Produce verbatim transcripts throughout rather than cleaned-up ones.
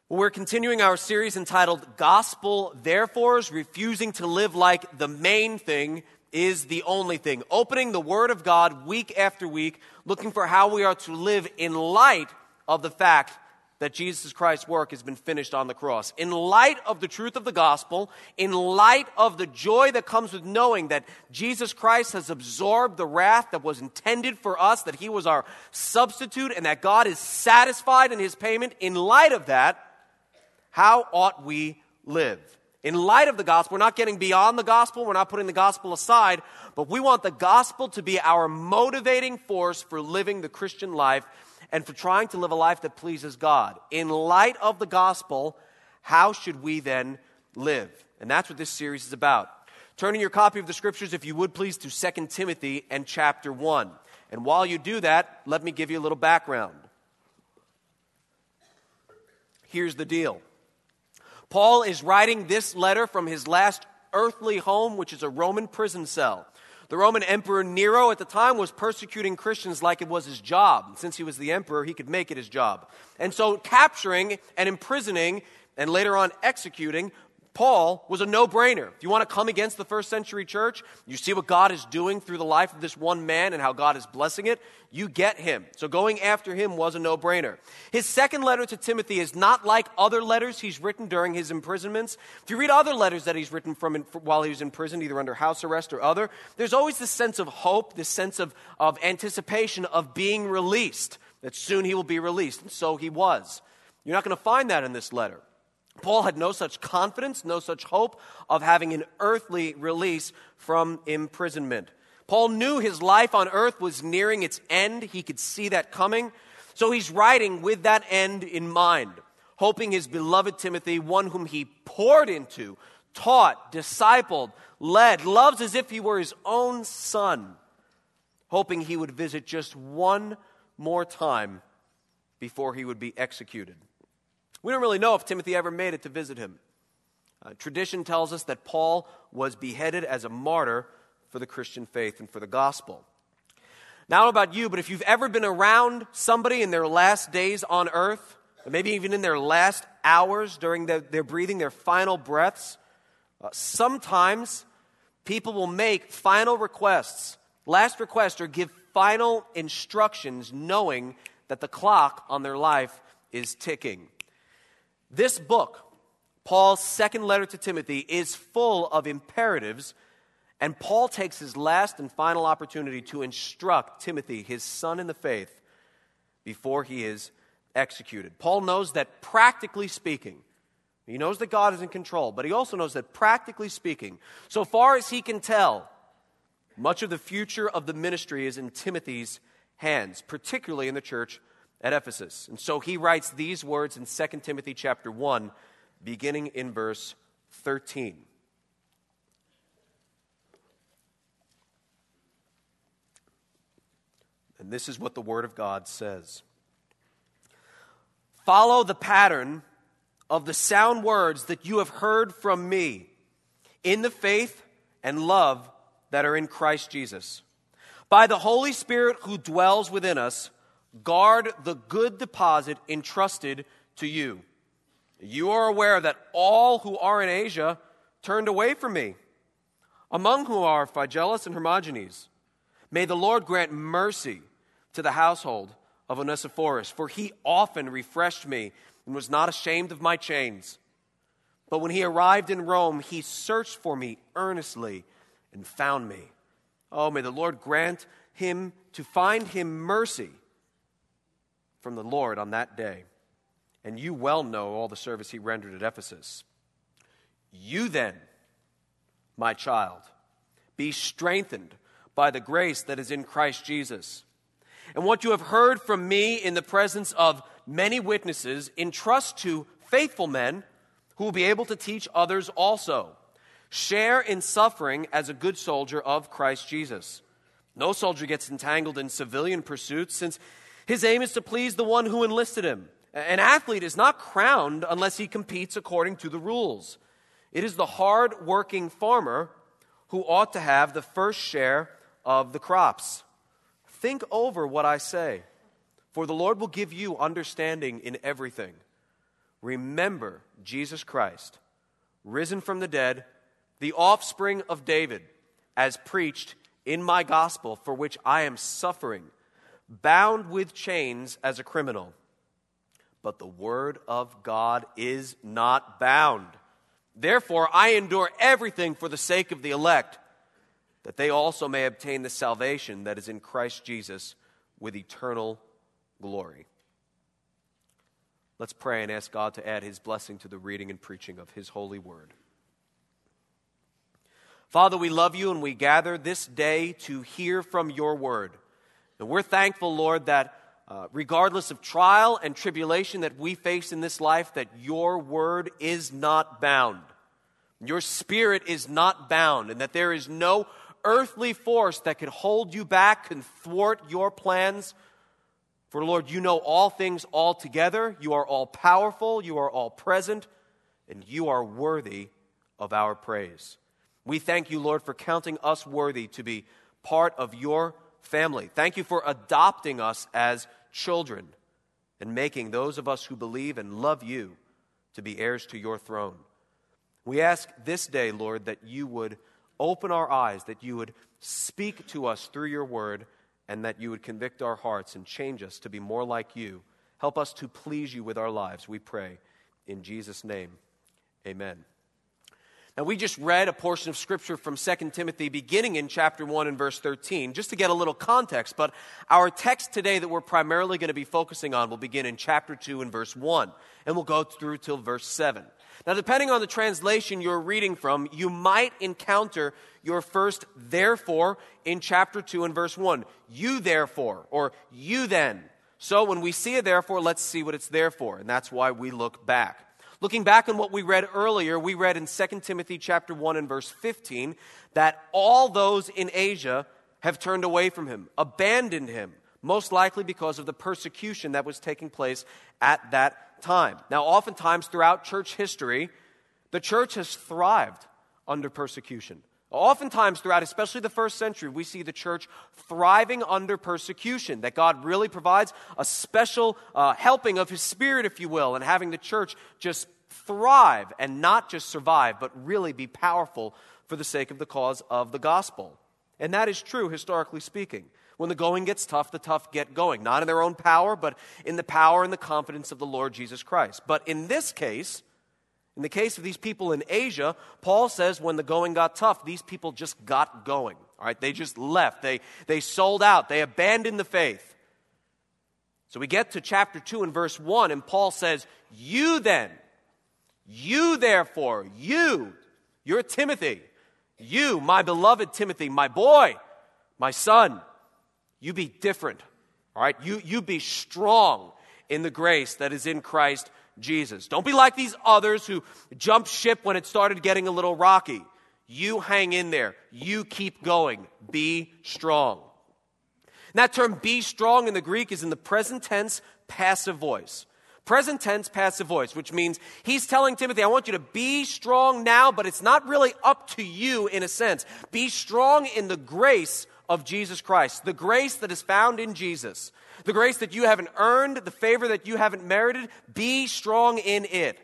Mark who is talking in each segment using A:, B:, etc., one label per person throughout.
A: We're continuing our series entitled Gospel Therefores, refusing to live like the main thing is the only thing. Opening the Word of God week after week, looking for how we are to live in light of the fact that Jesus Christ's work has been finished on the cross. In light of the truth of the gospel, in light of the joy that comes with knowing that Jesus Christ has absorbed the wrath that was intended for us, that he was our substitute, and that God is satisfied in his payment, in light of that, how ought we live? In light of the gospel, we're not getting beyond the gospel, we're not putting the gospel aside, but we want the gospel to be our motivating force for living the Christian life and for trying to live a life that pleases God. In light of the gospel, how should we then live? And that's what this series is about. Turning your copy of the scriptures, if you would please, to Second Timothy and chapter one. And while you do that, let me give you a little background. Here's the deal. Paul is writing this letter from his last earthly home, which is a Roman prison cell. The Roman Emperor Nero at the time was persecuting Christians like it was his job. Since he was the emperor, he could make it his job. And so capturing and imprisoning and later on executing Paul was a no-brainer. If you want to come against the first century church, you see what God is doing through the life of this one man and how God is blessing it, you get him. So going after him was a no-brainer. His second letter to Timothy is not like other letters he's written during his imprisonments. If you read other letters that he's written from in, while he was in prison, either under house arrest or other, there's always this sense of hope, this sense of, of anticipation of being released, that soon he will be released. And so he was. You're not going to find that in this letter. Paul had no such confidence, no such hope of having an earthly release from imprisonment. Paul knew his life on earth was nearing its end. He could see that coming. So he's writing with that end in mind, hoping his beloved Timothy, one whom he poured into, taught, discipled, led, loves as if he were his own son, hoping he would visit just one more time before he would be executed. We don't really know if Timothy ever made it to visit him. Uh, tradition tells us that Paul was beheaded as a martyr for the Christian faith and for the gospel. Now, I don't know about you, but if you've ever been around somebody in their last days on earth, or maybe even in their last hours during the, their breathing, their final breaths, uh, sometimes people will make final requests, last requests, or give final instructions knowing that the clock on their life is ticking. This book, Paul's second letter to Timothy, is full of imperatives, and Paul takes his last and final opportunity to instruct Timothy, his son in the faith, before he is executed. Paul knows that practically speaking, he knows that God is in control, but he also knows that practically speaking, so far as he can tell, much of the future of the ministry is in Timothy's hands, particularly in the church at Ephesus. And so he writes these words in Second Timothy chapter one, beginning in verse thirteen. And this is what the Word of God says. Follow the pattern of the sound words that you have heard from me in the faith and love that are in Christ Jesus. By the Holy Spirit who dwells within us, guard the good deposit entrusted to you. You are aware that all who are in Asia turned away from me, among whom are Phygelus and Hermogenes. May the Lord grant mercy to the household of Onesiphorus, for he often refreshed me and was not ashamed of my chains. But when he arrived in Rome, he searched for me earnestly and found me. Oh, may the Lord grant him to find him mercy from the Lord on that day. And you well know all the service he rendered at Ephesus. You then, my child, be strengthened by the grace that is in Christ Jesus. And what you have heard from me in the presence of many witnesses, entrust to faithful men who will be able to teach others also. Share in suffering as a good soldier of Christ Jesus. No soldier gets entangled in civilian pursuits, since his aim is to please the one who enlisted him. An athlete is not crowned unless he competes according to the rules. It is the hard-working farmer who ought to have the first share of the crops. Think over what I say, for the Lord will give you understanding in everything. remember Jesus Christ, risen from the dead, the offspring of David, as preached in my gospel, for which I am suffering, bound with chains as a criminal. But the word of God is not bound. Therefore, I endure everything for the sake of the elect, that they also may obtain the salvation that is in Christ Jesus with eternal glory. Let's pray and ask God to add his blessing to the reading and preaching of his holy word. Father, we love you and we gather this day to hear from your word. And we're thankful, Lord, that uh, regardless of trial and tribulation that we face in this life, that your word is not bound. Your spirit is not bound, and that there is no earthly force that could hold you back, can thwart your plans. For, Lord, you know all things altogether. You are all powerful. You are all present. And you are worthy of our praise. We thank you, Lord, for counting us worthy to be part of your family. Thank you for adopting us as children and making those of us who believe and love you to be heirs to your throne. We ask this day, Lord, that you would open our eyes, that you would speak to us through your word, and that you would convict our hearts and change us to be more like you. Help us to please you with our lives, we pray. In Jesus' name, amen. Now, we just read a portion of Scripture from Second Timothy, beginning in chapter one and verse thirteen, just to get a little context. But our text today that we're primarily going to be focusing on will begin in chapter two and verse one, and we'll go through till verse seven. Now, depending on the translation you're reading from, you might encounter your first therefore in chapter two and verse one. You therefore, or you then. So when we see a therefore, let's see what it's there for, and that's why we look back. Looking back on what we read earlier, we read in Second Timothy chapter one and verse fifteen that all those in Asia have turned away from him, abandoned him, most likely because of the persecution that was taking place at that time. Now, oftentimes throughout church history, the church has thrived under persecution. Oftentimes throughout, especially the first century, we see the church thriving under persecution, that God really provides a special uh, helping of his Spirit, if you will, and having the church just thrive and not just survive, but really be powerful for the sake of the cause of the gospel. And that is true, historically speaking. When the going gets tough, the tough get going, not in their own power, but in the power and the confidence of the Lord Jesus Christ. But in this case, in the case of these people in Asia, Paul says when the going got tough, these people just got going. All right, they just left. They, they sold out. They abandoned the faith. So we get to chapter two and verse one, and Paul says, you then, you therefore, you, you're Timothy, you, my beloved Timothy, my boy, my son, you be different. All right, you, you be strong in the grace that is in Christ Jesus. Don't be like these others who jumped ship when it started getting a little rocky. You hang in there. You keep going. Be strong. And that term, be strong, in the Greek is in the present tense passive voice. Present tense passive voice, which means he's telling Timothy, I want you to be strong now, but it's not really up to you in a sense. Be strong in the grace of Jesus Christ, the grace that is found in Jesus. The grace that you haven't earned, the favor that you haven't merited, be strong in it.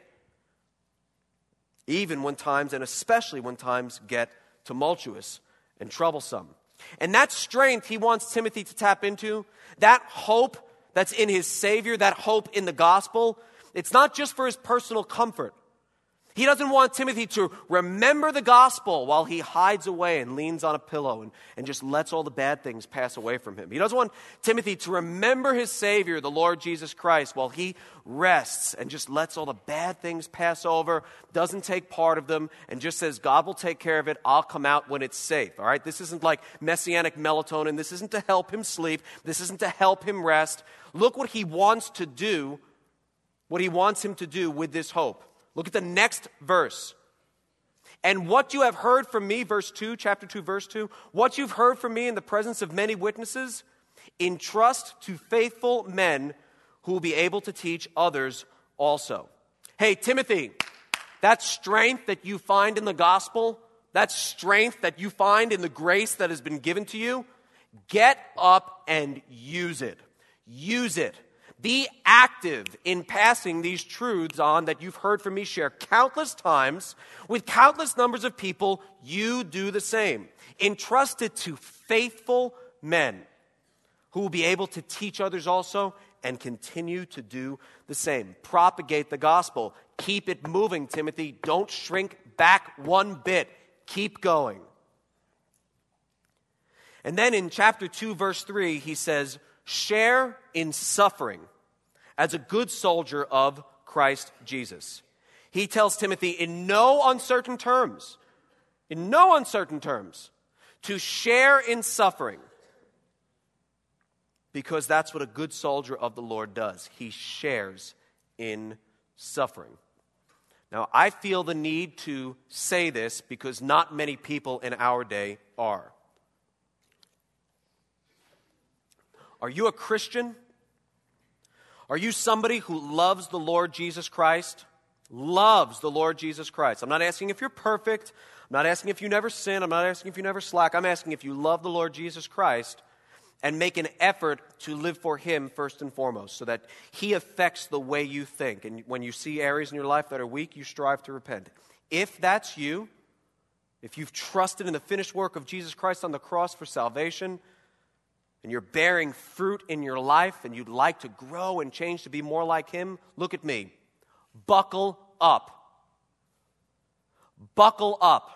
A: Even when times, and especially when times get tumultuous and troublesome. And that strength he wants Timothy to tap into, that hope that's in his Savior, that hope in the gospel, it's not just for his personal comfort. He doesn't want Timothy to remember the gospel while he hides away and leans on a pillow and, and just lets all the bad things pass away from him. He doesn't want Timothy to remember his Savior, the Lord Jesus Christ, while he rests and just lets all the bad things pass over, doesn't take part of them, and just says, God will take care of it. I'll come out when it's safe. All right? This isn't like messianic melatonin. This isn't to help him sleep. This isn't to help him rest. Look what he wants to do, what he wants him to do with this hope. Look at the next verse. And what you have heard from me, verse two, chapter two, verse two, what you've heard from me in the presence of many witnesses, entrust to faithful men who will be able to teach others also. Hey, Timothy, that strength that you find in the gospel, that strength that you find in the grace that has been given to you, get up and use it. Use it. Be active in passing these truths on that you've heard from me share countless times with countless numbers of people. You do the same. Entrust it to faithful men who will be able to teach others also and continue to do the same. Propagate the gospel. Keep it moving, Timothy. Don't shrink back one bit. Keep going. And then in chapter two, verse three, he says, share in suffering as a good soldier of Christ Jesus. He tells Timothy in no uncertain terms, in no uncertain terms, to share in suffering, because that's what a good soldier of the Lord does. He shares in suffering. Now, I feel the need to say this because not many people in our day are. Are you a Christian? Are you somebody who loves the Lord Jesus Christ? Loves the Lord Jesus Christ. I'm not asking if you're perfect. I'm not asking if you never sin. I'm not asking if you never slack. I'm asking if you love the Lord Jesus Christ and make an effort to live for Him first and foremost, so that He affects the way you think. And when you see areas in your life that are weak, you strive to repent. If that's you, if you've trusted in the finished work of Jesus Christ on the cross for salvation, and you're bearing fruit in your life, and you'd like to grow and change to be more like Him, look at me. Buckle up. Buckle up.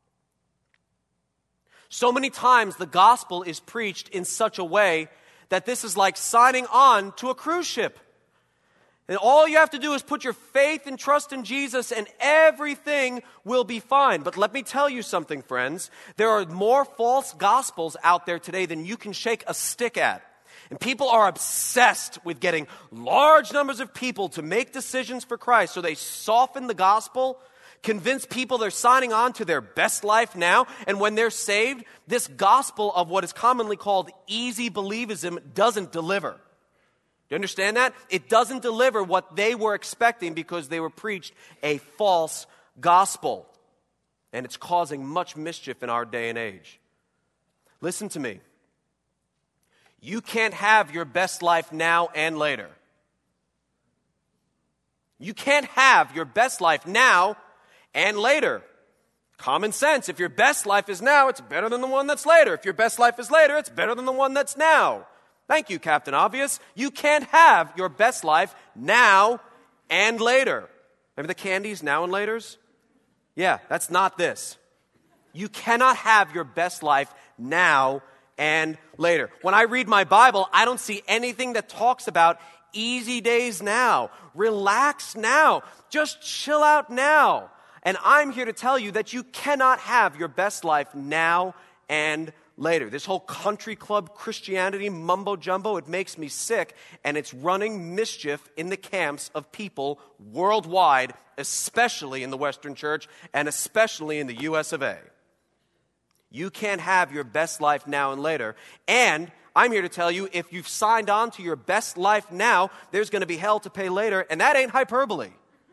A: So many times the gospel is preached in such a way that this is like signing on to a cruise ship. And all you have to do is put your faith and trust in Jesus and everything will be fine. But let me tell you something, friends. There are more false gospels out there today than you can shake a stick at. And people are obsessed with getting large numbers of people to make decisions for Christ. So they soften the gospel, convince people they're signing on to their best life now. And when they're saved, this gospel of what is commonly called easy believism doesn't deliver. Do you understand that? It doesn't deliver what they were expecting because they were preached a false gospel. And it's causing much mischief in our day and age. Listen to me. You can't have your best life now and later. You can't have your best life now and later. Common sense. If your best life is now, it's better than the one that's later. If your best life is later, it's better than the one that's now. Thank you, Captain Obvious. You can't have your best life now and later. Remember the candies, now and laters? Yeah, that's not this. You cannot have your best life now and later. When I read my Bible, I don't see anything that talks about easy days now. Relax now. Just chill out now. And I'm here to tell you that you cannot have your best life now and later. This whole country club Christianity mumbo jumbo, it makes me sick, and it's running mischief in the camps of people worldwide, especially in the Western Church and especially in the U S of A. You can't have your best life now and later. And I'm here to tell you, if you've signed on to your best life now, there's going to be hell to pay later, and that ain't hyperbole.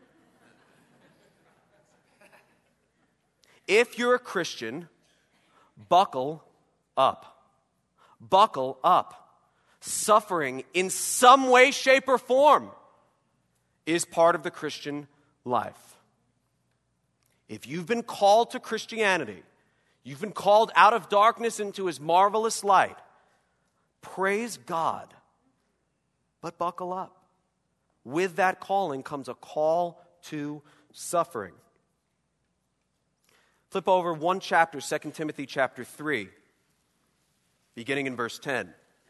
A: If you're a Christian, buckle up. Buckle up. Suffering in some way, shape, or form is part of the Christian life. If you've been called to Christianity, you've been called out of darkness into His marvelous light, praise God, but buckle up. With that calling comes a call to suffering. Flip over one chapter, Second Timothy chapter three, beginning in verse ten.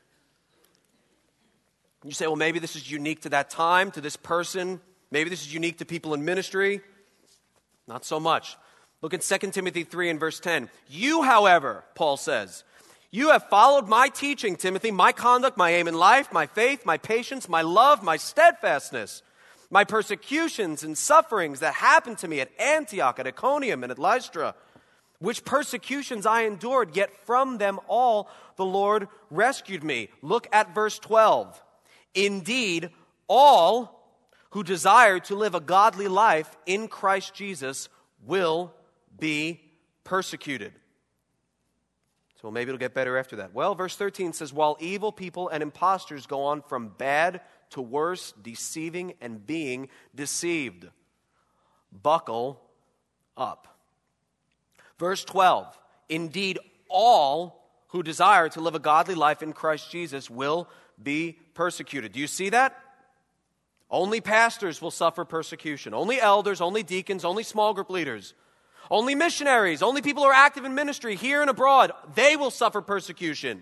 A: You say, well, maybe this is unique to that time, to this person. Maybe this is unique to people in ministry. Not so much. Look at Second Timothy three and verse ten. You, however, Paul says, you have followed my teaching, Timothy, my conduct, my aim in life, my faith, my patience, my love, my steadfastness, my persecutions and sufferings that happened to me at Antioch, at Iconium, and at Lystra, which persecutions I endured, yet from them all the Lord rescued me. Look at verse twelve. Indeed, all who desire to live a godly life in Christ Jesus will be persecuted. So maybe it'll get better after that. Well, verse thirteen says, while evil people and impostors go on from bad to worse, deceiving and being deceived. Buckle up. Verse twelve, indeed all who desire to live a godly life in Christ Jesus will be persecuted. Do you see that? Only pastors will suffer persecution. Only elders, only deacons, only small group leaders. Only missionaries, only people who are active in ministry here and abroad, they will suffer persecution.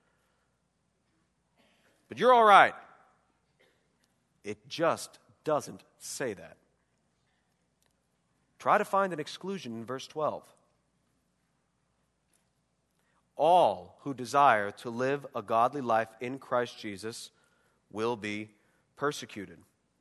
A: But you're all right. It just doesn't say that. Try to find an exclusion in verse twelve. All who desire to live a godly life in Christ Jesus will be persecuted.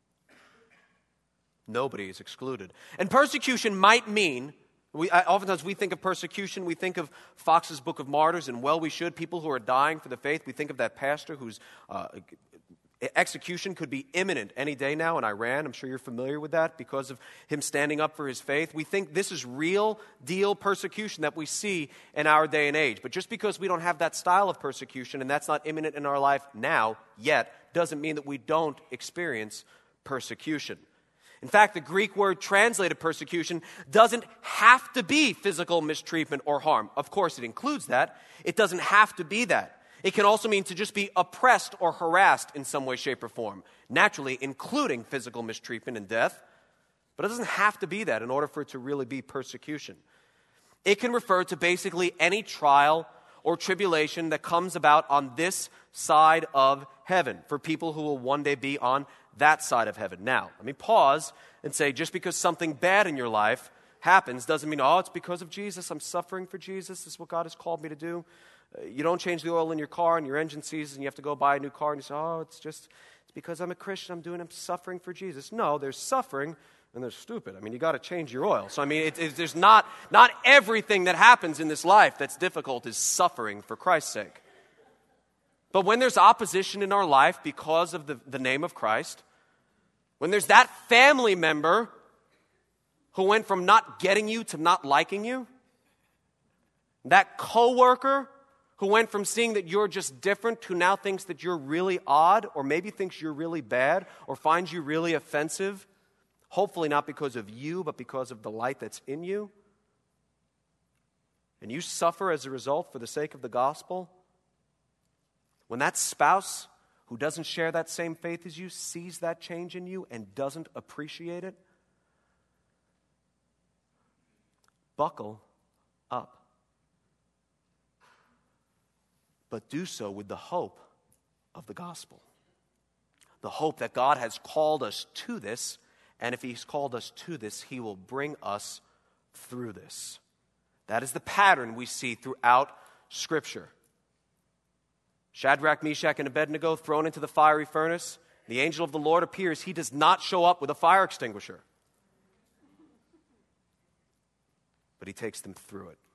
A: Nobody is excluded. And persecution might mean, we, I, oftentimes we think of persecution, we think of Fox's Book of Martyrs, and well we should, people who are dying for the faith. We think of that pastor whose uh, execution could be imminent any day now in Iran. I'm sure you're familiar with that because of him standing up for his faith. We think this is real deal persecution that we see in our day and age. But just because we don't have that style of persecution and that's not imminent in our life now yet, doesn't mean that we don't experience persecution. In fact, the Greek word translated persecution doesn't have to be physical mistreatment or harm. Of course, it includes that. It doesn't have to be that. It can also mean to just be oppressed or harassed in some way, shape, or form. Naturally, including physical mistreatment and death. But it doesn't have to be that in order for it to really be persecution. It can refer to basically any trial or tribulation that comes about on this side of heaven for people who will one day be on that side of heaven. Now, let me pause and say, just because something bad in your life happens doesn't mean, oh, it's because of Jesus. I'm suffering for Jesus. This is what God has called me to do. Uh, you don't change the oil in your car and your engine seizes and you have to go buy a new car and you say, oh, it's just it's because I'm a Christian. I'm doing, I'm suffering for Jesus. No, there's suffering and there's stupid. I mean, you got to change your oil. So, I mean, it, it, there's not, not everything that happens in this life that's difficult is suffering for Christ's sake. But when there's opposition in our life because of the, the name of Christ, when there's that family member who went from not getting you to not liking you, that coworker who went from seeing that you're just different to now thinks that you're really odd or maybe thinks you're really bad or finds you really offensive, hopefully not because of you but because of the light that's in you, and you suffer as a result for the sake of the gospel, when that spouse who doesn't share that same faith as you sees that change in you and doesn't appreciate it, buckle up. But do so with the hope of the gospel. The hope that God has called us to this, and if He's called us to this, He will bring us through this. That is the pattern we see throughout Scripture. Shadrach, Meshach, and Abednego thrown into the fiery furnace. The angel of the Lord appears. He does not show up with a fire extinguisher, but He takes them through it.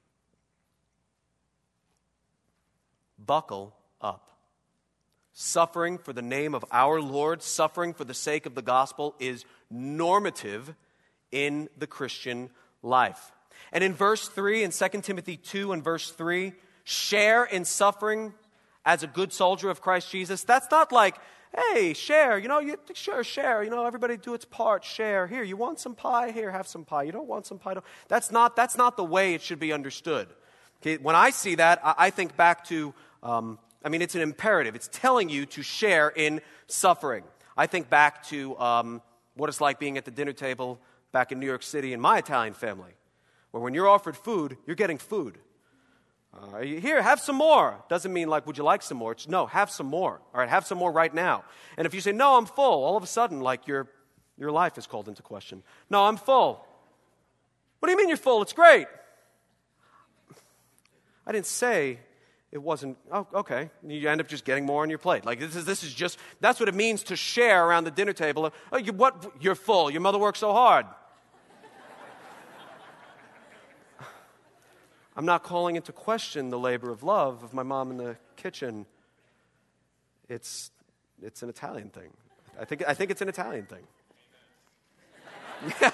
A: Buckle up. Suffering for the name of our Lord, suffering for the sake of the gospel is normative in the Christian life. And in verse three, in Second Timothy two and verse three, share in suffering as a good soldier of Christ Jesus. That's not like, hey, share, you know, you sure, share, you know, everybody do its part, share. Here, you want some pie? Here, have some pie. You don't want some pie? Don't. That's not, that's not the way it should be understood. Okay, when I see that, I, I think back to, um, I mean, it's an imperative. It's telling you to share in suffering. I think back to um, what it's like being at the dinner table back in New York City in my Italian family, where when you're offered food, you're getting food. Uh, here, have some more. Doesn't mean like, would you like some more? It's no, have some more. All right, have some more right now. And if you say, no, I'm full, all of a sudden, like your your life is called into question. No, I'm full. What do you mean you're full? It's great. I didn't say it wasn't. Oh, okay. You end up just getting more on your plate. Like this is this is just that's what it means to share around the dinner table. Oh, you, what? You're full. Your mother worked so hard. I'm not calling into question the labor of love of my mom in the kitchen. It's it's an Italian thing. I think I think it's an Italian thing. Yeah.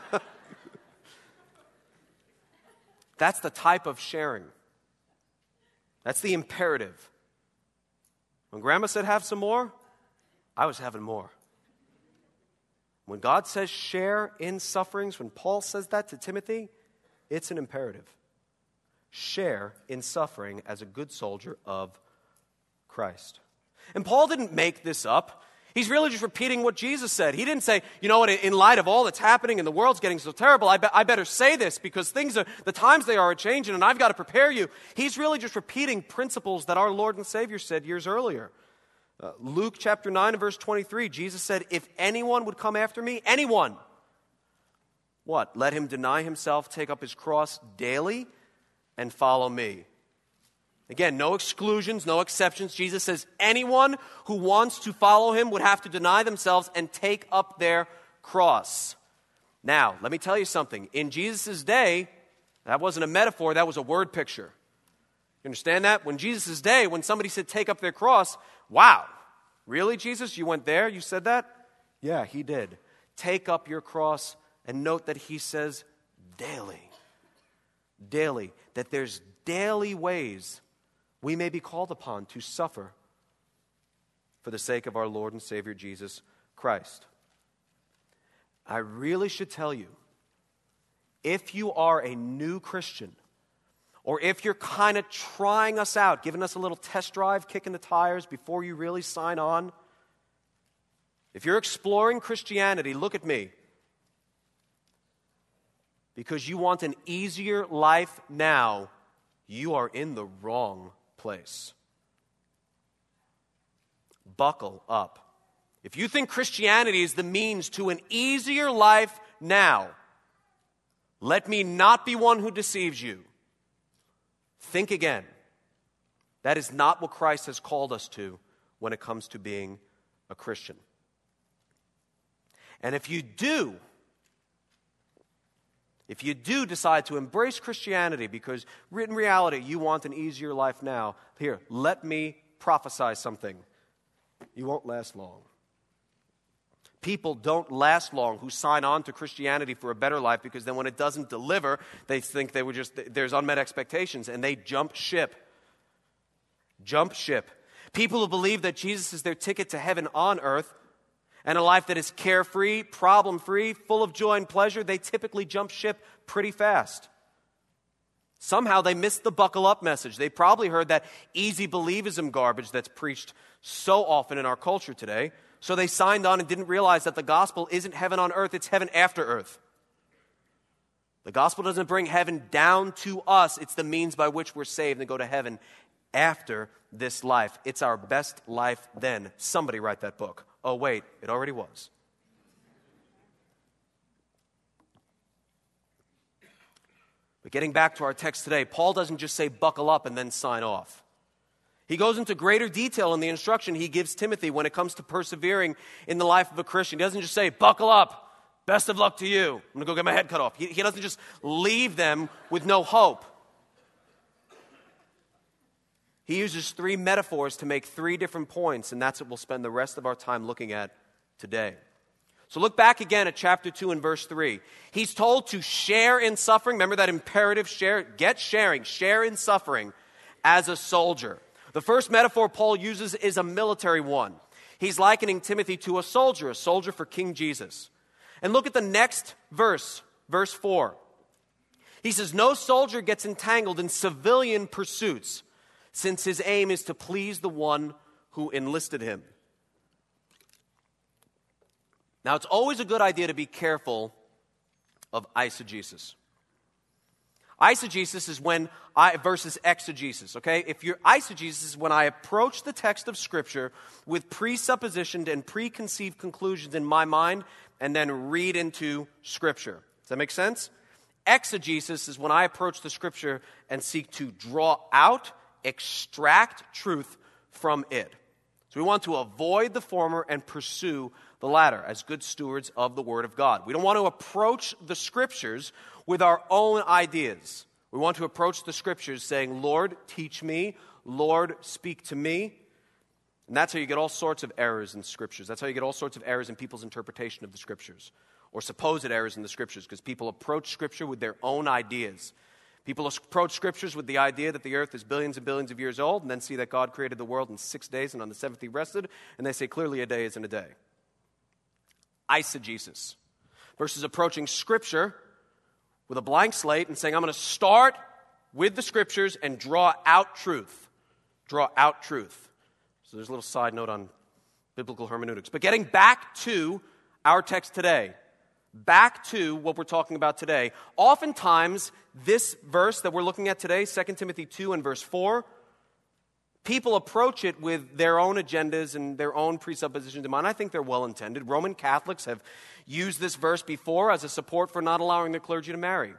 A: That's the type of sharing. That's the imperative. When Grandma said have some more, I was having more. When God says share in sufferings, when Paul says that to Timothy, it's an imperative. Share in suffering as a good soldier of Christ. And Paul didn't make this up. He's really just repeating what Jesus said. He didn't say, you know what, in light of all that's happening and the world's getting so terrible, I, be- I better say this because things are, the times they are changing and I've got to prepare you. He's really just repeating principles that our Lord and Savior said years earlier. Uh, Luke chapter nine and verse twenty-three, Jesus said, if anyone would come after me, anyone, what? Let him deny himself, take up his cross daily, and follow me. Again, no exclusions, no exceptions. Jesus says anyone who wants to follow him would have to deny themselves and take up their cross. Now, let me tell you something. In Jesus' day, that wasn't a metaphor, that was a word picture. You understand that? When Jesus' day, when somebody said take up their cross, wow, really, Jesus? You went there? You said that? Yeah, he did. Take up your cross, and note that he says daily. Daily. That there's daily ways we may be called upon to suffer for the sake of our Lord and Savior Jesus Christ. I really should tell you, if you are a new Christian, or if you're kind of trying us out, giving us a little test drive, kicking the tires before you really sign on, if you're exploring Christianity, look at me. Because you want an easier life now, you are in the wrong place. Buckle up. If you think Christianity is the means to an easier life now, let me not be one who deceives you. Think again. That is not what Christ has called us to when it comes to being a Christian. And if you do, if you do decide to embrace Christianity because in reality you want an easier life now, here, let me prophesy something. You won't last long. People don't last long who sign on to Christianity for a better life because then when it doesn't deliver, they think they were just, there's unmet expectations and they jump ship. Jump ship. People who believe that Jesus is their ticket to heaven on earth and a life that is carefree, problem-free, full of joy and pleasure, they typically jump ship pretty fast. Somehow they missed the buckle up message. They probably heard that easy believism garbage that's preached so often in our culture today. So they signed on and didn't realize that the gospel isn't heaven on earth, it's heaven after earth. The gospel doesn't bring heaven down to us. It's the means by which we're saved and go to heaven after this life. It's our best life then. Somebody write that book. Oh, wait, it already was. But getting back to our text today, Paul doesn't just say buckle up and then sign off. He goes into greater detail in the instruction he gives Timothy when it comes to persevering in the life of a Christian. He doesn't just say, buckle up, best of luck to you. I'm going to go get my head cut off. He, he doesn't just leave them with no hope. He uses three metaphors to make three different points, and that's what we'll spend the rest of our time looking at today. So look back again at chapter two and verse three. He's told to share in suffering. Remember that imperative, share, get sharing, share in suffering as a soldier. The first metaphor Paul uses is a military one. He's likening Timothy to a soldier, a soldier for King Jesus. And look at the next verse, verse four. He says, no soldier gets entangled in civilian pursuits, since his aim is to please the one who enlisted him. Now, it's always a good idea to be careful of eisegesis. Eisegesis is when I versus exegesis, okay? If you're eisegesis is when I approach the text of Scripture with presuppositioned and preconceived conclusions in my mind and then read into Scripture. Does that make sense? Exegesis is when I approach the Scripture and seek to draw out, extract truth from it. So we want to avoid the former and pursue the latter as good stewards of the Word of God. We don't want to approach the Scriptures with our own ideas. We want to approach the Scriptures saying, Lord, teach me. Lord, speak to me. And that's how you get all sorts of errors in Scriptures. That's how you get all sorts of errors in people's interpretation of the Scriptures, or supposed errors in the Scriptures, because people approach Scripture with their own ideas. People approach scriptures with the idea that the earth is billions and billions of years old and then see that God created the world in six days and on the seventh he rested, and they say clearly a day isn't a day. Eisegesis. Versus approaching scripture with a blank slate and saying, I'm going to start with the scriptures and draw out truth. Draw out truth. So there's a little side note on biblical hermeneutics. But getting back to our text today, back to what we're talking about today, oftentimes this verse that we're looking at today, Second Timothy two and verse four, people approach it with their own agendas and their own presuppositions in mind. I think they're well-intended. Roman Catholics have used this verse before as a support for not allowing their clergy to marry.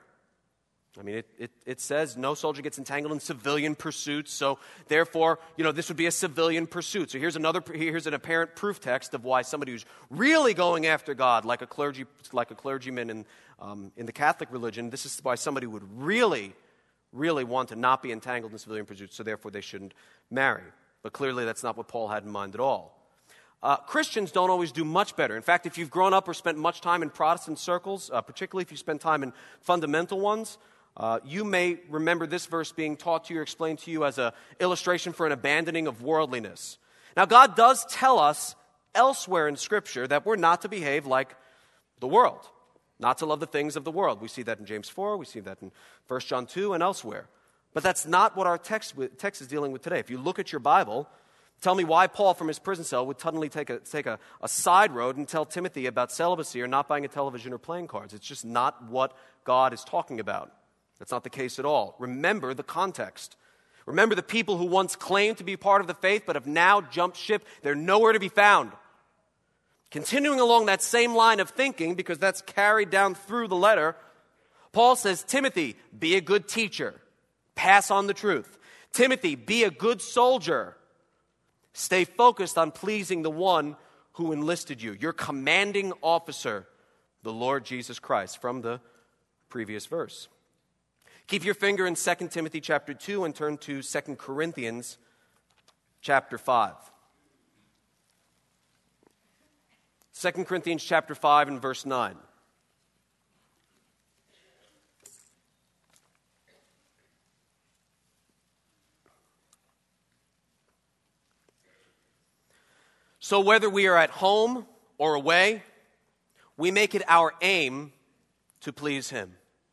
A: I mean, it, it, it says no soldier gets entangled in civilian pursuits, so therefore, you know, this would be a civilian pursuit. So here's another, here's an apparent proof text of why somebody who's really going after God, like a clergy, like a clergyman in um, in the Catholic religion, this is why somebody would really, really want to not be entangled in civilian pursuits, so therefore they shouldn't marry. But clearly, that's not what Paul had in mind at all. Uh, Christians don't always do much better. In fact, if you've grown up or spent much time in Protestant circles, uh, particularly if you spend time in fundamental ones, Uh, you may remember this verse being taught to you or explained to you as an illustration for an abandoning of worldliness. Now, God does tell us elsewhere in Scripture that we're not to behave like the world, not to love the things of the world. We see that in James four, we see that in First John two, and elsewhere. But that's not what our text, text is dealing with today. If you look at your Bible, tell me why Paul from his prison cell would suddenly take a, take a, a side road and tell Timothy about celibacy or not buying a television or playing cards. It's just not what God is talking about. That's not the case at all. Remember the context. Remember the people who once claimed to be part of the faith but have now jumped ship. They're nowhere to be found. Continuing along that same line of thinking, because that's carried down through the letter, Paul says, Timothy, be a good teacher. Pass on the truth. Timothy, be a good soldier. Stay focused on pleasing the one who enlisted you, your commanding officer, the Lord Jesus Christ, from the previous verse. Keep your finger in Second Timothy chapter two and turn to Second Corinthians chapter five. Second Corinthians chapter five and verse nine. So whether we are at home or away, we make it our aim to please him.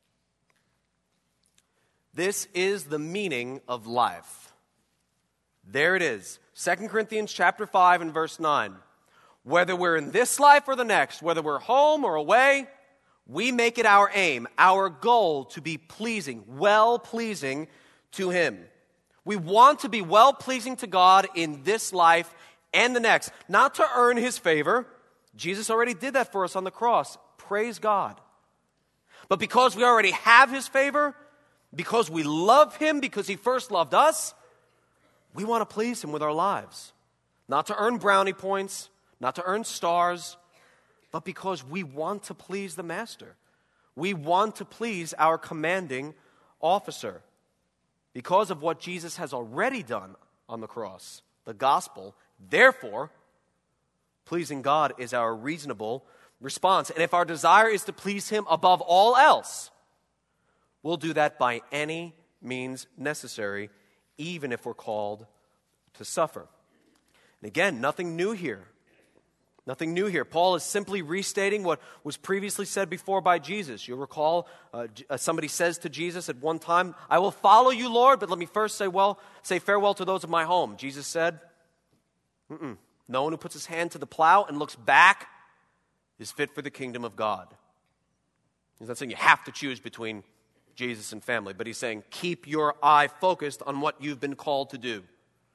A: This is the meaning of life. There it is. Second Corinthians chapter five and verse nine. Whether we're in this life or the next, whether we're home or away, we make it our aim, our goal to be pleasing, well-pleasing to him. We want to be well-pleasing to God in this life and the next, not to earn his favor. Jesus already did that for us on the cross. Praise God. But because we already have his favor, because we love him, because he first loved us, we want to please him with our lives. Not to earn brownie points, not to earn stars, but because we want to please the master. We want to please our commanding officer. Because of what Jesus has already done on the cross, the gospel, therefore, pleasing God is our reasonable response. And if our desire is to please him above all else, we'll do that by any means necessary, even if we're called to suffer. And again, nothing new here. Nothing new here. Paul is simply restating what was previously said before by Jesus. You'll recall uh, somebody says to Jesus at one time, I will follow you, Lord, but let me first say well, say farewell to those of my home. Jesus said, Mm-mm. no one who puts his hand to the plow and looks back is fit for the kingdom of God. He's not saying you have to choose between Jesus and family, but he's saying keep your eye focused on what you've been called to do.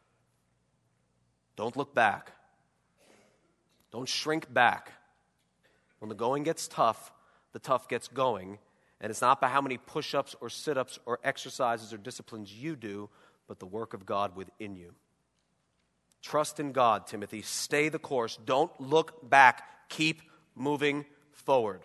A: Don't look back. Don't shrink back. When the going gets tough, the tough gets going, and it's not by how many push-ups or sit-ups or exercises or disciplines you do, but the work of God within you. Trust in God, Timothy. Stay the course. Don't look back. Keep moving forward.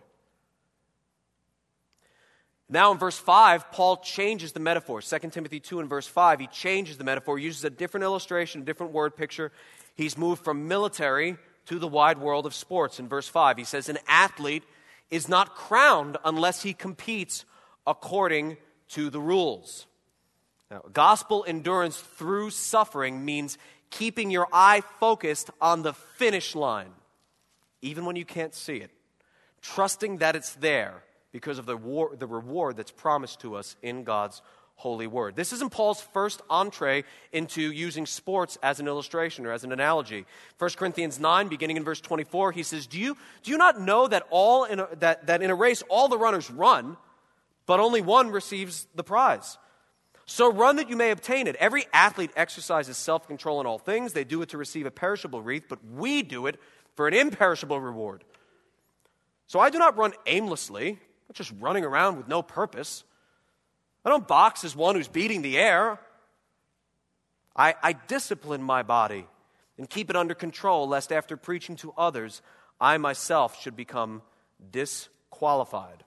A: Now in verse five, Paul changes the metaphor. Second Timothy two and verse five, he changes the metaphor, uses a different illustration, a different word picture. He's moved from military to the wide world of sports. In verse five, he says, an athlete is not crowned unless he competes according to the rules. Now, gospel endurance through suffering means keeping your eye focused on the finish line, even when you can't see it, trusting that it's there because of the, war, the reward that's promised to us in God's holy word. This isn't Paul's first entree into using sports as an illustration or as an analogy. First Corinthians nine, beginning in verse twenty-four, he says, Do you, do you not know that, all in a, that, that in a race all the runners run, but only one receives the prize? So run that you may obtain it. Every athlete exercises self-control in all things. They do it to receive a perishable wreath, but we do it for an imperishable reward. So I do not run aimlessly, I'm not just running around with no purpose. I don't box as one who's beating the air. I, I discipline my body and keep it under control, lest after preaching to others, I myself should become disqualified.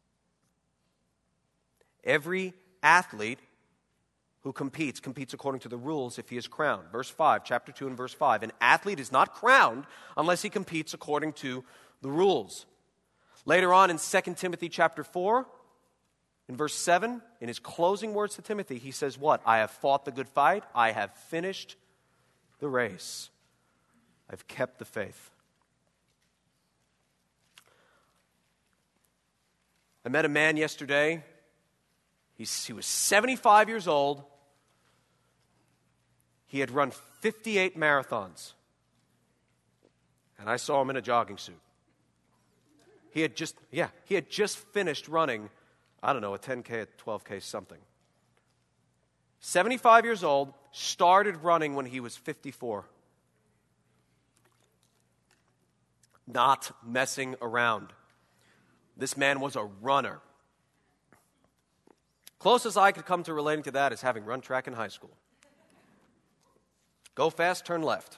A: Every athlete who competes, competes according to the rules if he is crowned. Verse five, chapter two and verse five. An athlete is not crowned unless he competes according to the rules. Later on in Second Timothy chapter four, in verse seven, in his closing words to Timothy, he says what? I have fought the good fight. I have finished the race. I've kept the faith. I met a man yesterday. He's, he was seventy-five years old. He had run fifty-eight marathons. And I saw him in a jogging suit. He had just, yeah, he had just finished running, I don't know, a ten K, a twelve K, something. seventy-five years old, started running when he was fifty-four. Not messing around. This man was a runner. Closest I could come to relating to that is having run track in high school. Go fast, turn left.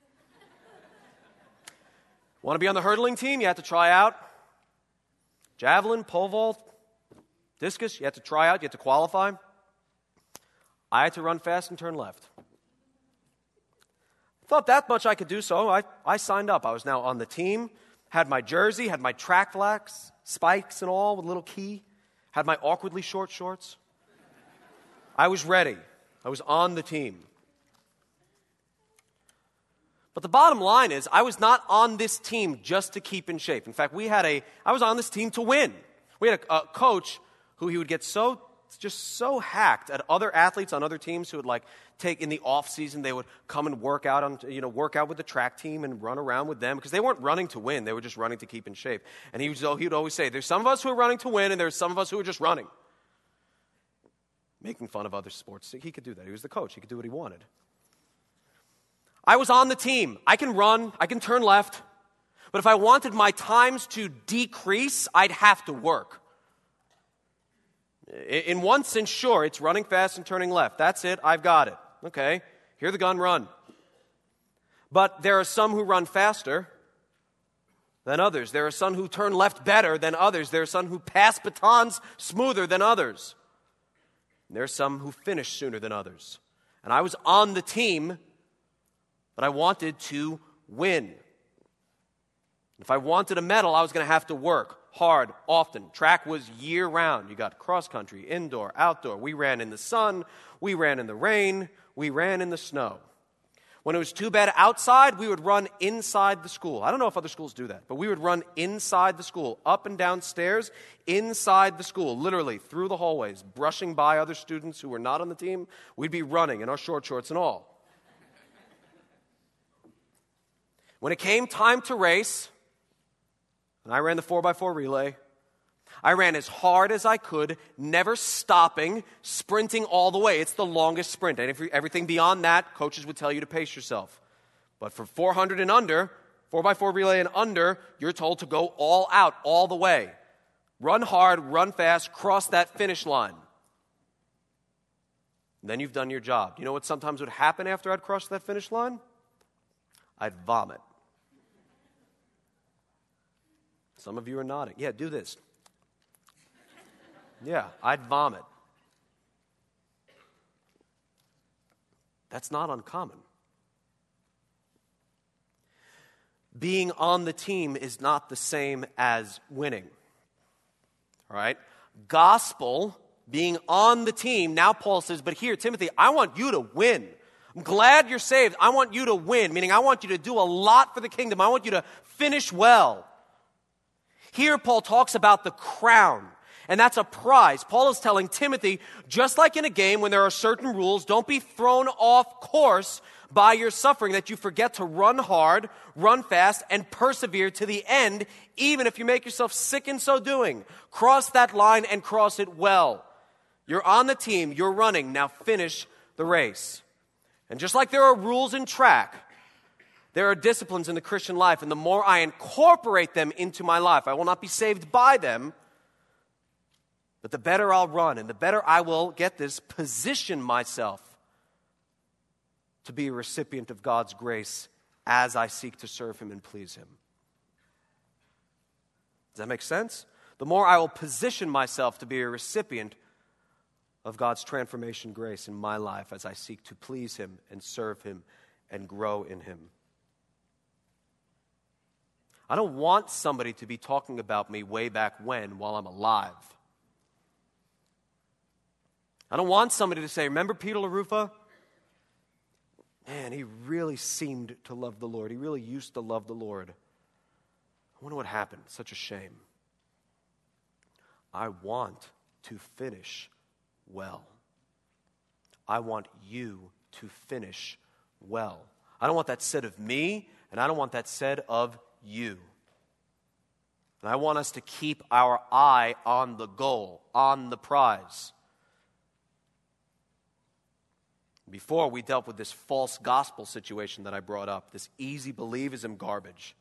A: Want to be on the hurdling team? You have to try out. Javelin, pole vault, discus, you have to try out, you have to qualify. I had to run fast and turn left. Thought that much I could do, so I, I signed up. I was now on the team, had my jersey, had my track flags, spikes and all with a little key, had my awkwardly short shorts. I was ready. I was on the team. But the bottom line is, I was not on this team just to keep in shape. In fact, we had a, I was on this team to win. We had a, a coach who he would get so, just so hacked at other athletes on other teams who would like take in the off season, they would come and work out on, you know, work out with the track team and run around with them because they weren't running to win. They were just running to keep in shape. And he, was, he would always say, there's some of us who are running to win and there's some of us who are just running. Making fun of other sports. He could do that. He was the coach. He could do what he wanted. I was on the team. I can run. I can turn left. But if I wanted my times to decrease, I'd have to work. In one sense, sure, it's running fast and turning left. That's it. I've got it. Okay. Hear the gun run. But there are some who run faster than others. There are some who turn left better than others. There are some who pass batons smoother than others. And there are some who finish sooner than others. And I was on the team, but I wanted to win. If I wanted a medal, I was going to have to work hard, often. Track was year-round. You got cross-country, indoor, outdoor. We ran in the sun. We ran in the rain. We ran in the snow. When it was too bad outside, we would run inside the school. I don't know if other schools do that, but we would run inside the school, up and down stairs, inside the school, literally through the hallways, brushing by other students who were not on the team. We'd be running in our short shorts and all. When it came time to race, and I ran the four by four relay, I ran as hard as I could, never stopping, sprinting all the way. It's the longest sprint. And if everything beyond that, coaches would tell you to pace yourself. But for four hundred and under, four by four relay and under, you're told to go all out, all the way. Run hard, run fast, cross that finish line. And then you've done your job. You know what sometimes would happen after I'd crossed that finish line? I'd vomit. Some of you are nodding. Yeah, do this. Yeah, I'd vomit. That's not uncommon. Being on the team is not the same as winning. All right? Gospel being on the team, now Paul says, but here, Timothy, I want you to win. I'm glad you're saved. I want you to win, meaning I want you to do a lot for the kingdom. I want you to finish well. Here, Paul talks about the crown, and that's a prize. Paul is telling Timothy, just like in a game when there are certain rules, don't be thrown off course by your suffering, that you forget to run hard, run fast, and persevere to the end, even if you make yourself sick in so doing. Cross that line and cross it well. You're on the team, you're running, now finish the race. And just like there are rules in track, there are disciplines in the Christian life, and the more I incorporate them into my life, I will not be saved by them, but the better I'll run, and the better I will, get this, position myself to be a recipient of God's grace as I seek to serve Him and please Him. Does that make sense? The more I will position myself to be a recipient of God's transformation grace in my life as I seek to please Him and serve Him and grow in Him. I don't want somebody to be talking about me way back when while I'm alive. I don't want somebody to say, remember Peter LaRufa? Man, he really seemed to love the Lord. He really used to love the Lord. I wonder what happened. Such a shame. I want to finish well. I want you to finish well. I don't want that said of me, and I don't want that said of you. And I want us to keep our eye on the goal, on the prize. Before, we dealt with this false gospel situation that I brought up, this easy believism garbage.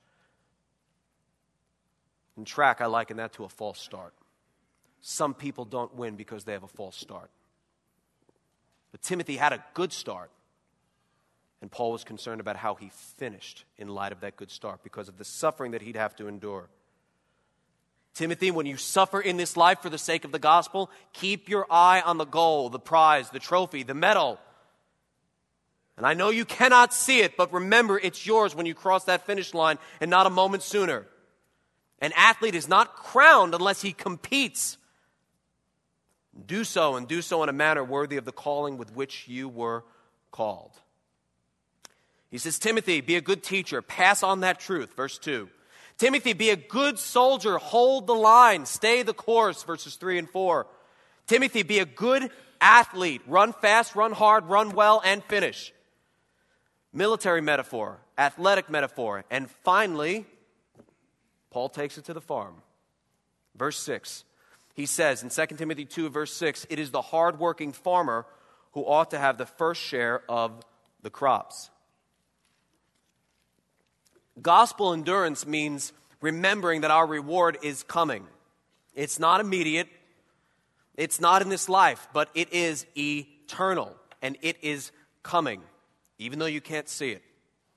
A: In track, I liken that to a false start. Some people don't win because they have a false start. But Timothy had a good start, and Paul was concerned about how he finished in light of that good start because of the suffering that he'd have to endure. Timothy, when you suffer in this life for the sake of the gospel, keep your eye on the goal, the prize, the trophy, the medal. And I know you cannot see it, but remember it's yours when you cross that finish line and not a moment sooner. An athlete is not crowned unless he competes. Do so, and do so in a manner worthy of the calling with which you were called. He says, Timothy, be a good teacher. Pass on that truth. Verse two. Timothy, be a good soldier. Hold the line. Stay the course. Verses three and four. Timothy, be a good athlete. Run fast, run hard, run well, and finish. Military metaphor, athletic metaphor. And finally, Paul takes it to the farm. Verse six. He says in Second Timothy two, verse six, it is the hardworking farmer who ought to have the first share of the crops. Gospel endurance means remembering that our reward is coming. It's not immediate. It's not in this life, but it is eternal, and it is coming, even though you can't see it.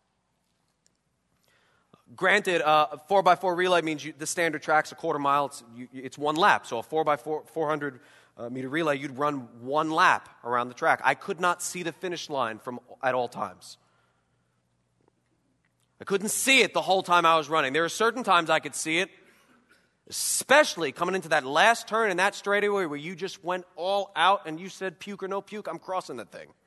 A: Granted, uh, a four by four relay means you, the standard track's a quarter mile. It's, you, it's one lap. So a four by four, four hundred uh, meter relay, you'd run one lap around the track. I could not see the finish line from at all times. I couldn't see it the whole time I was running. There are certain times I could see it, especially coming into that last turn in that straightaway where you just went all out and you said puke or no puke, I'm crossing that thing.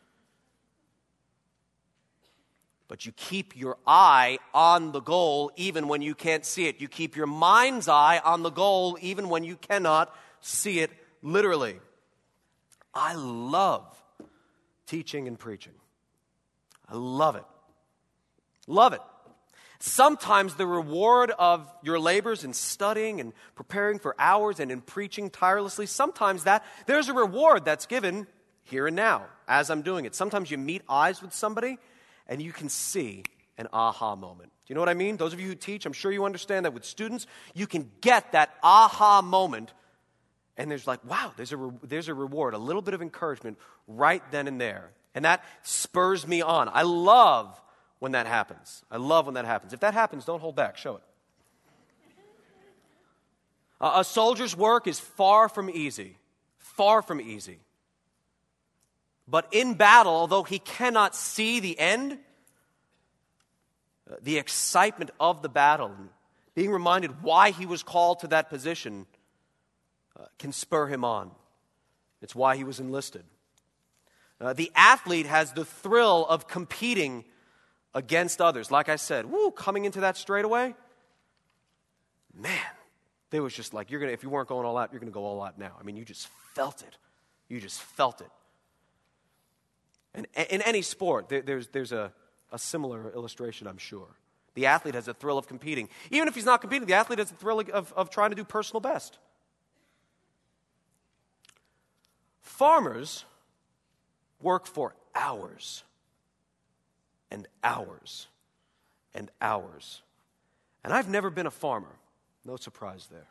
A: But you keep your eye on the goal even when you can't see it. You keep your mind's eye on the goal even when you cannot see it literally. I love teaching and preaching. I love it. Love it. Sometimes the reward of your labors in studying and preparing for hours and in preaching tirelessly, sometimes that there's a reward that's given here and now as I'm doing it. Sometimes you meet eyes with somebody and you can see an aha moment. Do you know what I mean? Those of you who teach, I'm sure you understand that with students, you can get that aha moment, and there's like, wow, there's a, re- there's a reward, a little bit of encouragement right then and there. And that spurs me on. I love when that happens. I love when that happens. If that happens, don't hold back. Show it. Uh, a soldier's work is far from easy. Far from easy. But in battle, although he cannot see the end, the excitement of the battle, being reminded why he was called to that position, uh, can spur him on. It's why he was enlisted. Uh, the athlete has the thrill of competing against others. Like I said, woo, coming into that straightaway, man, there was just like, you're gonna, if you weren't going all out, you're going to go all out now. I mean, you just felt it. You just felt it. And in any sport, there, there's, there's a, a similar illustration, I'm sure. The athlete has a thrill of competing. Even if he's not competing, the athlete has a thrill of, of trying to do personal best. Farmers work for hours and hours and hours. And I've never been a farmer. No surprise there.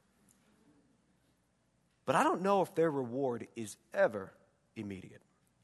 A: But I don't know if their reward is ever immediate.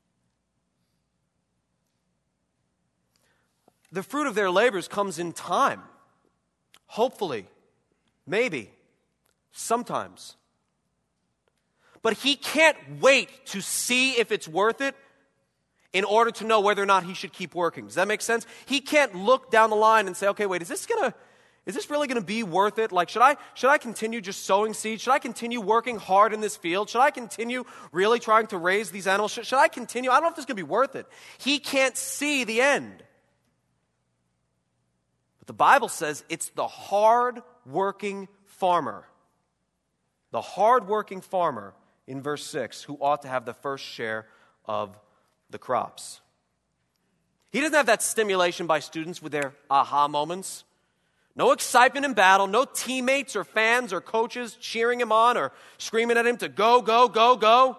A: The fruit of their labors comes in time. Hopefully. Maybe. Sometimes. But he can't wait to see if it's worth it in order to know whether or not he should keep working. Does that make sense? He can't look down the line and say, okay, wait, is this gonna, is this really gonna be worth it? Like, should I, should I continue just sowing seeds? Should I continue working hard in this field? Should I continue really trying to raise these animals? Should, should I continue? I don't know if this is gonna be worth it. He can't see the end. But the Bible says it's the hard-working farmer, the hard-working farmer in verse six, who ought to have the first share of the crops. He doesn't have that stimulation by students with their aha moments. No excitement in battle, no teammates or fans or coaches cheering him on or screaming at him to go, go, go, go.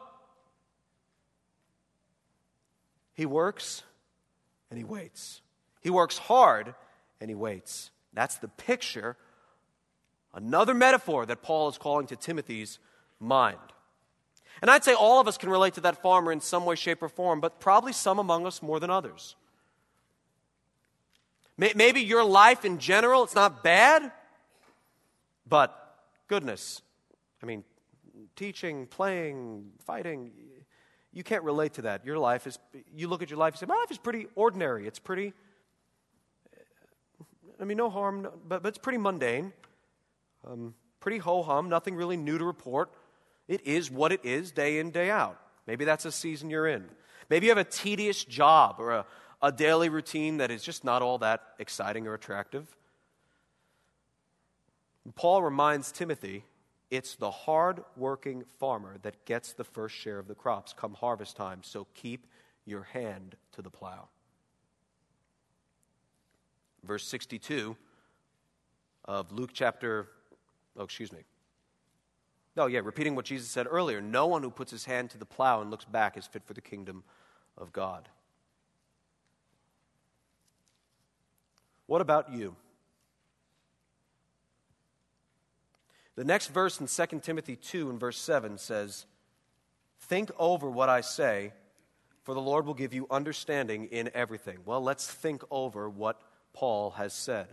A: He works and he waits. He works hard and he waits. That's the picture, another metaphor that Paul is calling to Timothy's mind. And I'd say all of us can relate to that farmer in some way, shape, or form, but probably some among us more than others. Maybe your life in general, it's not bad, but goodness, I mean, teaching, playing, fighting, you can't relate to that. Your life is, you look at your life and say, my life is pretty ordinary. It's pretty, I mean, no harm, but, but it's pretty mundane, um, pretty ho-hum, nothing really new to report. It is what it is day in, day out. Maybe that's a season you're in. Maybe you have a tedious job or a, a daily routine that is just not all that exciting or attractive. Paul reminds Timothy, it's the hard-working farmer that gets the first share of the crops come harvest time, so keep your hand to the plow. Verse sixty-two of Luke chapter, oh, excuse me. No, yeah, repeating what Jesus said earlier, no one who puts his hand to the plow and looks back is fit for the kingdom of God. What about you? The next verse in Second Timothy two and verse seven says, think over what I say, for the Lord will give you understanding in everything. Well, let's think over what Paul has said.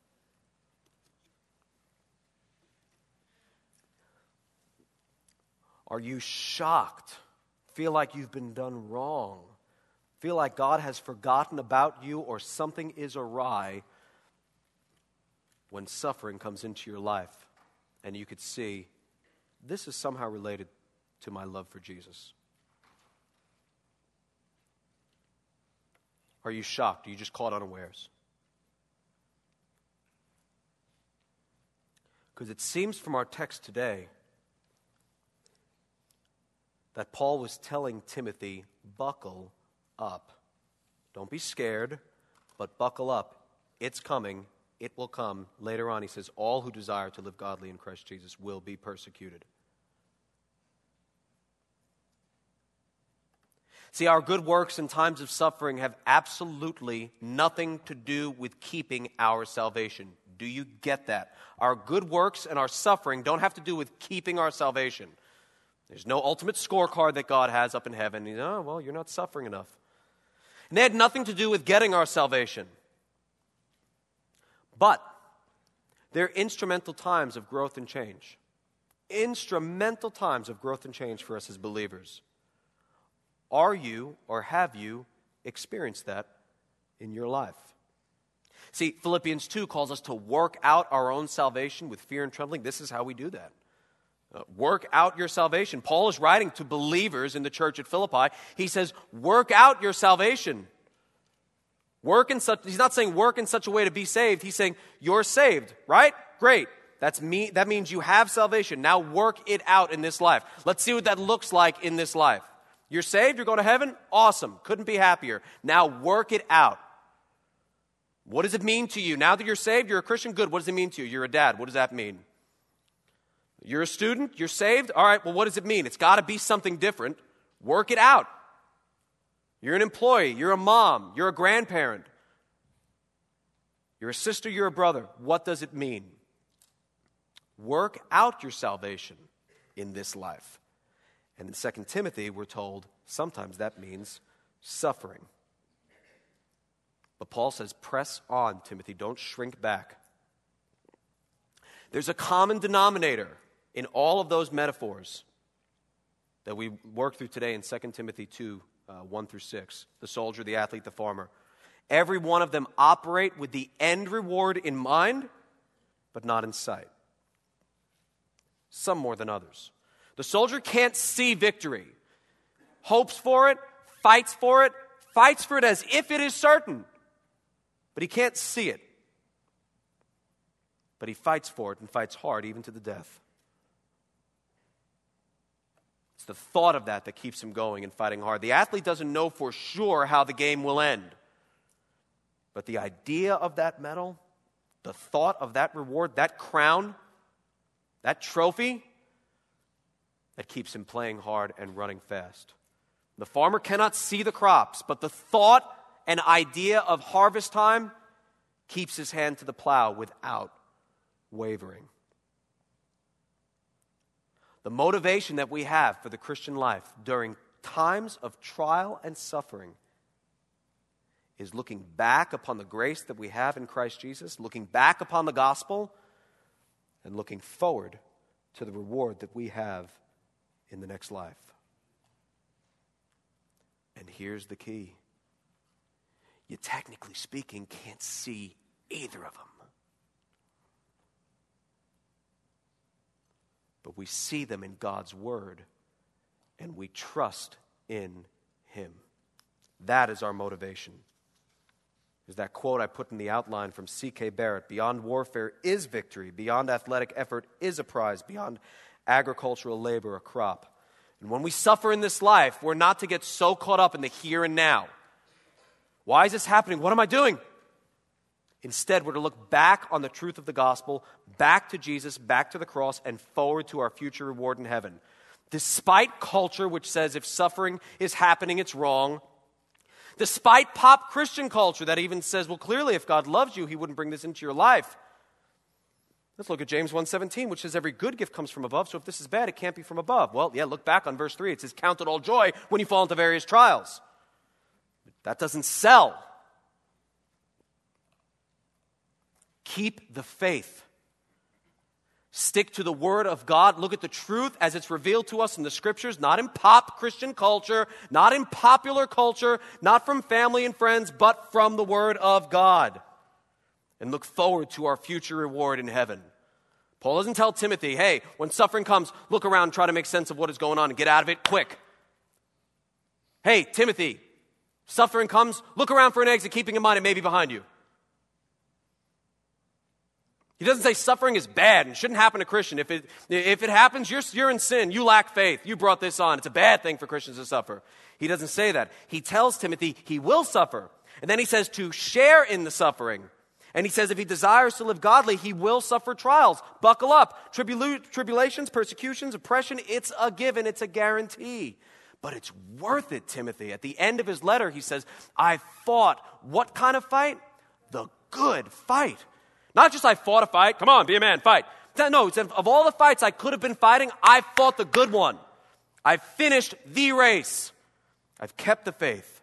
A: Are you shocked? Feel like you've been done wrong? Feel like God has forgotten about you or something is awry when suffering comes into your life and you could see this is somehow related to my love for Jesus? Are you shocked? Are you just caught unawares? Because it seems from our text today that Paul was telling Timothy, buckle up. Don't be scared, but buckle up. It's coming. It will come. Later on, he says, all who desire to live godly in Christ Jesus will be persecuted. See, our good works in times of suffering have absolutely nothing to do with keeping our salvation. Do you get that? Our good works and our suffering don't have to do with keeping our salvation. There's no ultimate scorecard that God has up in heaven. You know, oh, well, you're not suffering enough. And they had nothing to do with getting our salvation. But they're instrumental times of growth and change. Instrumental times of growth and change for us as believers. Are you or have you experienced that in your life? See, Philippians two calls us to work out our own salvation with fear and trembling. This is how we do that. Uh, work out your salvation. Paul is writing to believers in the church at Philippi. He says, work out your salvation. Work in such, he's not saying work in such a way to be saved. He's saying you're saved, right? Great. That's me. That means you have salvation. Now work it out in this life. Let's see what that looks like in this life. You're saved, you're going to heaven? Awesome. Couldn't be happier. Now work it out. What does it mean to you? Now that you're saved, you're a Christian? Good. What does it mean to you? You're a dad. What does that mean? You're a student? You're saved? All right, well, what does it mean? It's got to be something different. Work it out. You're an employee. You're a mom. You're a grandparent. You're a sister. You're a brother. What does it mean? Work out your salvation in this life. And in Second Timothy, we're told sometimes that means suffering. But Paul says, press on, Timothy. Don't shrink back. There's a common denominator in all of those metaphors that we work through today in Second Timothy two, uh, one through six. The soldier, the athlete, the farmer. Every one of them operate with the end reward in mind, but not in sight. Some more than others. The soldier can't see victory. Hopes for it, fights for it, fights for it as if it is certain. But he can't see it. But he fights for it and fights hard, even to the death. It's the thought of that that keeps him going and fighting hard. The athlete doesn't know for sure how the game will end. But the idea of that medal, the thought of that reward, that crown, that trophy, that keeps him playing hard and running fast. The farmer cannot see the crops, but the thought and idea of harvest time keeps his hand to the plow without wavering. The motivation that we have for the Christian life during times of trial and suffering is looking back upon the grace that we have in Christ Jesus, looking back upon the gospel, and looking forward to the reward that we have in the next life. And here's the key. You, technically speaking, can't see either of them. But we see them in God's Word, and we trust in Him. That is our motivation. There's that quote I put in the outline from C K Barrett: beyond warfare is victory, beyond athletic effort is a prize, beyond agricultural labor a crop. And when we suffer in this life, we're not to get so caught up in the here and now. Why is this happening? What am I doing? Instead, we're to look back on the truth of the gospel, back to Jesus, back to the cross, and forward to our future reward in heaven. Despite culture, which says if suffering is happening, it's wrong. Despite pop Christian culture that even says, well, clearly if God loves you, He wouldn't bring this into your life. Let's look at James one seventeen, which says every good gift comes from above, so if this is bad, it can't be from above. Well, yeah, look back on verse three. It says, count it all joy when you fall into various trials. That doesn't sell. Keep the faith. Stick to the Word of God. Look at the truth as it's revealed to us in the Scriptures, not in pop Christian culture, not in popular culture, not from family and friends, but from the Word of God. And look forward to our future reward in heaven. Paul doesn't tell Timothy, hey, when suffering comes, look around, try to make sense of what is going on and get out of it quick. Hey, Timothy, suffering comes, look around for an exit, keeping in mind it may be behind you. He doesn't say suffering is bad and shouldn't happen to a Christian. If it, if it happens, you're, you're in sin. You lack faith. You brought this on. It's a bad thing for Christians to suffer. He doesn't say that. He tells Timothy he will suffer. And then he says to share in the suffering. And he says if he desires to live godly, he will suffer trials. Buckle up. Tribula- tribulations, persecutions, oppression, it's a given. It's a guarantee. But it's worth it, Timothy. At the end of his letter, he says, I fought what kind of fight? The good fight. Not just I fought a fight. Come on, be a man, fight. No, he said, of all the fights I could have been fighting, I fought the good one. I finished the race. I've kept the faith.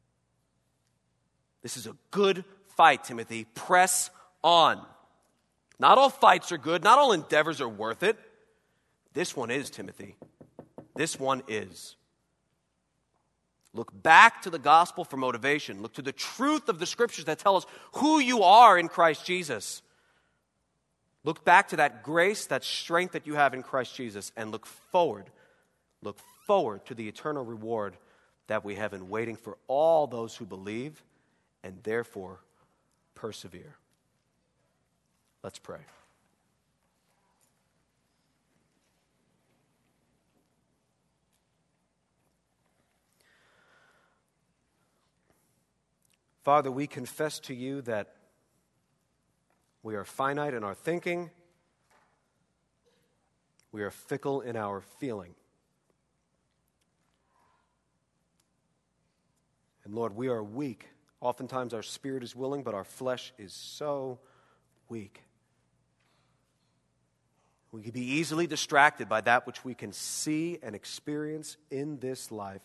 A: This is a good fight, Timothy. Press on. Not all fights are good. Not all endeavors are worth it. This one is, Timothy. This one is. Look back to the gospel for motivation. Look to the truth of the Scriptures that tell us who you are in Christ Jesus. Look back to that grace, that strength that you have in Christ Jesus, and look forward, look forward to the eternal reward that we have in waiting for all those who believe and therefore persevere. Let's pray. Father, we confess to you that we are finite in our thinking. We are fickle in our feeling. And Lord, we are weak. Oftentimes our spirit is willing, but our flesh is so weak. We can be easily distracted by that which we can see and experience in this life.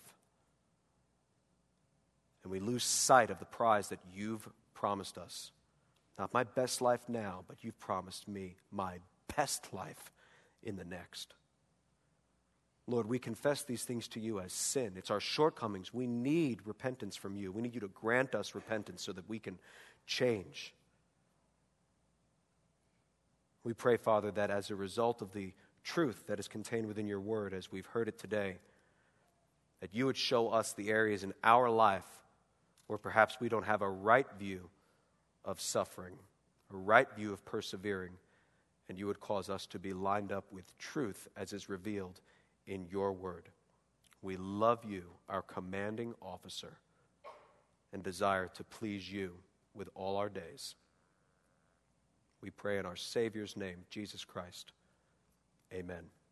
A: And we lose sight of the prize that you've promised us. Not my best life now, but you've promised me my best life in the next. Lord, we confess these things to you as sin. It's our shortcomings. We need repentance from you. We need you to grant us repentance so that we can change. We pray, Father, that as a result of the truth that is contained within your word, as we've heard it today, that you would show us the areas in our life where perhaps we don't have a right view of suffering, a right view of persevering, and you would cause us to be lined up with truth as is revealed in your word. We love you, our commanding officer, and desire to please you with all our days. We pray in our Savior's name, Jesus Christ. Amen.